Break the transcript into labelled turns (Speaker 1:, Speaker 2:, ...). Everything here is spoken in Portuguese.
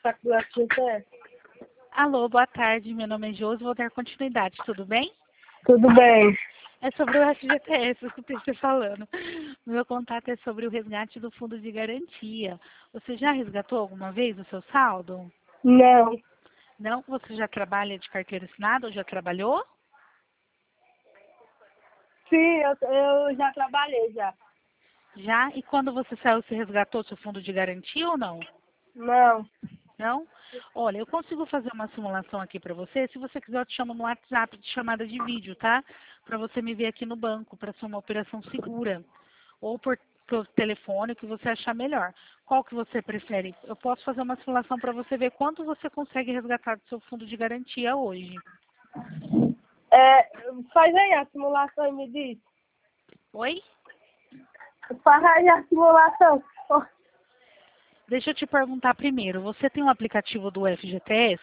Speaker 1: conversar com o FGTS.
Speaker 2: Alô, boa tarde. Meu nome é Josi, vou dar continuidade, tudo bem?
Speaker 1: Tudo bem.
Speaker 2: É sobre o FGTS, escutei você falando. Meu contato é sobre o resgate do fundo de garantia. Você já resgatou alguma vez o seu saldo?
Speaker 1: Não.
Speaker 2: Não? Você já trabalha de carteira assinada ou já trabalhou?
Speaker 1: Sim, eu já trabalhei já.
Speaker 2: Já? E quando você saiu, você resgatou seu fundo de garantia ou não?
Speaker 1: Não.
Speaker 2: Não? Olha, eu consigo fazer uma simulação aqui para você. Se você quiser, eu te chamo no WhatsApp de chamada de vídeo, tá? Para você me ver aqui no banco, para ser uma operação segura. Ou por telefone, o que você achar melhor. Qual que você prefere? Eu posso fazer uma simulação para você ver quanto você consegue resgatar do seu fundo de garantia hoje.
Speaker 1: Faz aí a simulação e me diz.
Speaker 2: Oi?
Speaker 1: Faz aí a simulação.
Speaker 2: Deixa eu te perguntar primeiro. Você tem um aplicativo do FGTS